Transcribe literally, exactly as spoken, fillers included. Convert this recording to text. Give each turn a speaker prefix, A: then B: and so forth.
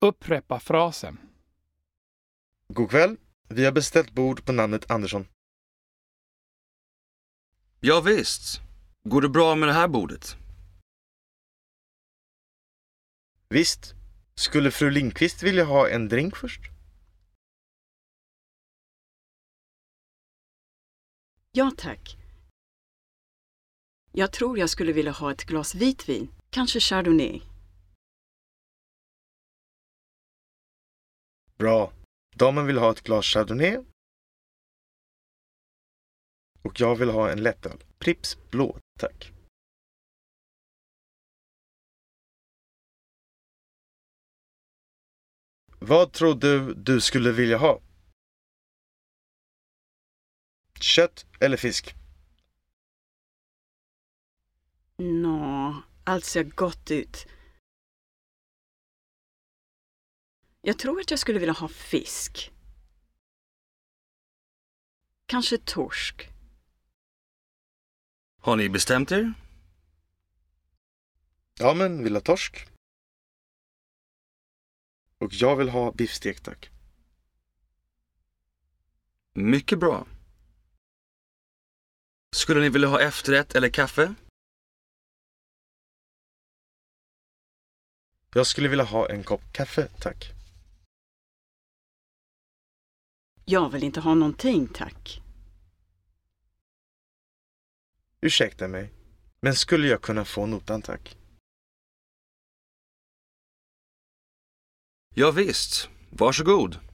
A: Upprepa frasen.
B: God kväll, vi har beställt bord på namnet Andersson.
C: Ja visst. Går det bra med det här bordet?
B: Visst, skulle fru Lindqvist vilja ha en drink först?
D: Ja tack. Jag tror jag skulle vilja ha ett glas vitvin, kanske Chardonnay.
B: Bra, damen vill ha ett glas Chardonnay. Och jag vill ha en lättöl. Pripps blå, tack. Vad tror du du skulle vilja ha? Kött eller fisk?
D: Nå, allt ser gott ut. Jag tror att jag skulle vilja ha fisk. Kanske torsk.
C: Har ni bestämt er?
B: Ja, men vill ha torsk. Och jag vill ha biffstek, tack.
C: Mycket bra. Skulle ni vilja ha efterrätt eller kaffe?
B: Jag skulle vilja ha en kopp kaffe, tack.
D: Jag vill inte ha någonting, tack.
B: Ursäkta mig, men skulle jag kunna få notan, tack?
C: Ja visst. Varsågod.